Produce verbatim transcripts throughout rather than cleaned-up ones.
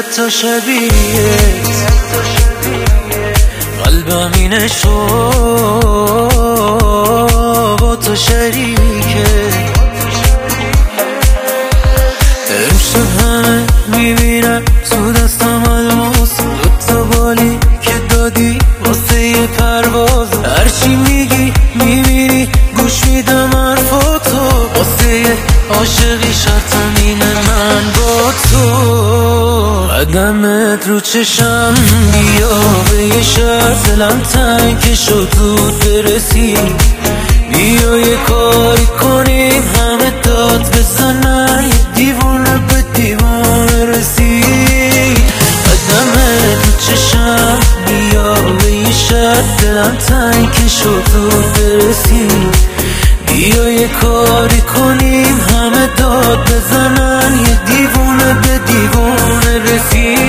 حتی شبیهت قلبم اینه شو با تو شریکه امشب همه میبینم تو دستم الماس دوتا بالی که دادی واسه یه پرواز هرچی میگی میبینی گوش میدم حرفاتو واسه یه عاشقی شرطم اینه من با تو قدمت رو چشم بیا به یه شهر دلم تنگ شد زود برسی بیا یه کاری کنیم همه داد بزنن یه دیوونه به دیوانه رسی قدمت رو چشم بیا به یه شهر دلم تنگ شد زود برسی بیا یه کاری کنیم همه داد بزنن یه دیوونه به دیوانه رسی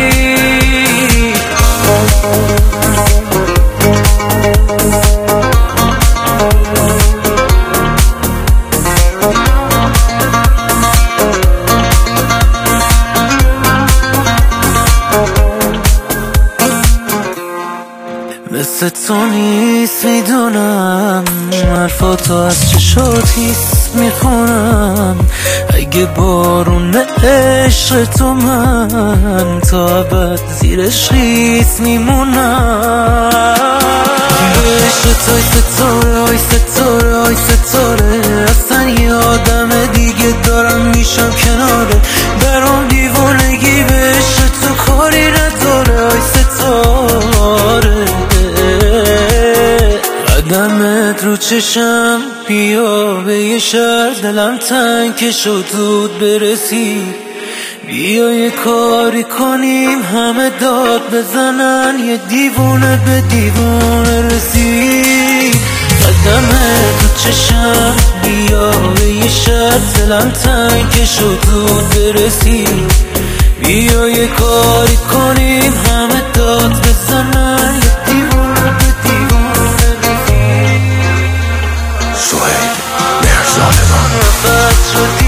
مثل تو نیست میدونم حرفاتو از چشات حس میکنم اگه بارون عشق تو من تا ابد زیرش ریز میمونم عشق توی ستاره های ستاره های ستاره اصلا یه آدم دیگه دارم میشم کناره برام دیوانگی به عشق تو کاری نداره های ستاره قدمت رو چشم بیا به یه شهر دلم تنگ که شد زود برسی بیا یه کاری کنیم همه داد بزنن یه دیوونه به دیوونه رسی قدمت رو چشم بیا به یه شهر دلم تنگ که شد زود برسی بیا یه کاری کنیم همه داد بزنن یه دیوونه به دیوونه رسی سهیل مرزادمان